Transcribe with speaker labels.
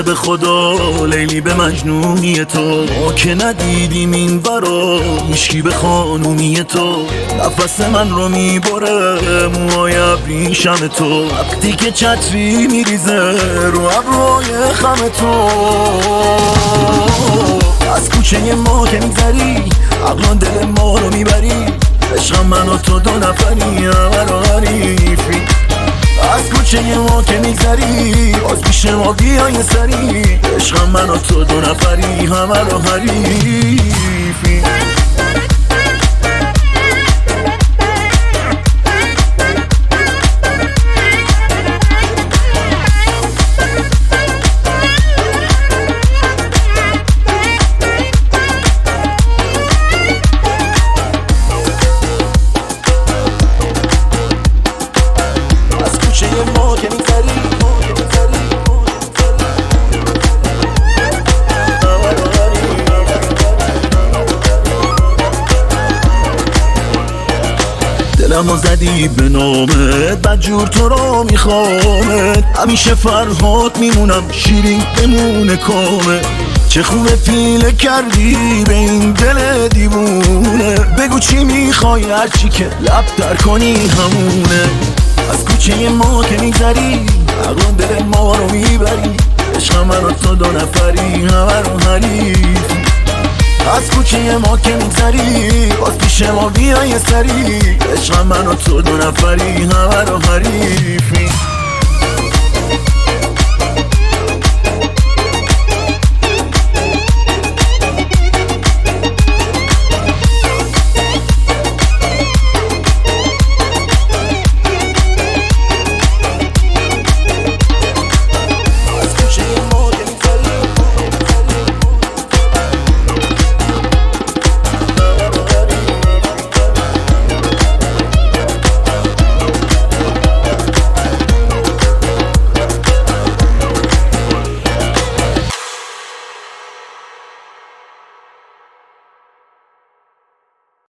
Speaker 1: به خدا لیلی به مجنونی تو، ما که ندیدیم این برا هیچکی به خانومی تو. نفس من رو میبره موهای ابریشم تو، وقتی که چتری میریزه رو ابروی خم تو. از کوچه ما که میگذری عقلان دل ما رو میبری، عشق من و تو دو نفری همه رو حریفی. از کوچه ما که میگذری باز پیش ما بیا یه سری، عشق من و تو دو نفری همه رو حریفی. دلمو زدی به نامت بدجور تو رو میخوامت، همیشه فرهاد میمونم شیرین بمونه کامه. چه خوبه پیله کردی به این دل دیوونه، بگو چی میخوای هرچی که لب در کنی همونه. از کوچه ما که میگذری عقلان دل ما رو میبری، عشق من و تو دو نفری همه رو حریفی. از کوچه ما که میگذری باز پیش ما بیا یه سری، عشق من و تو دو نفری همه رو حریفی.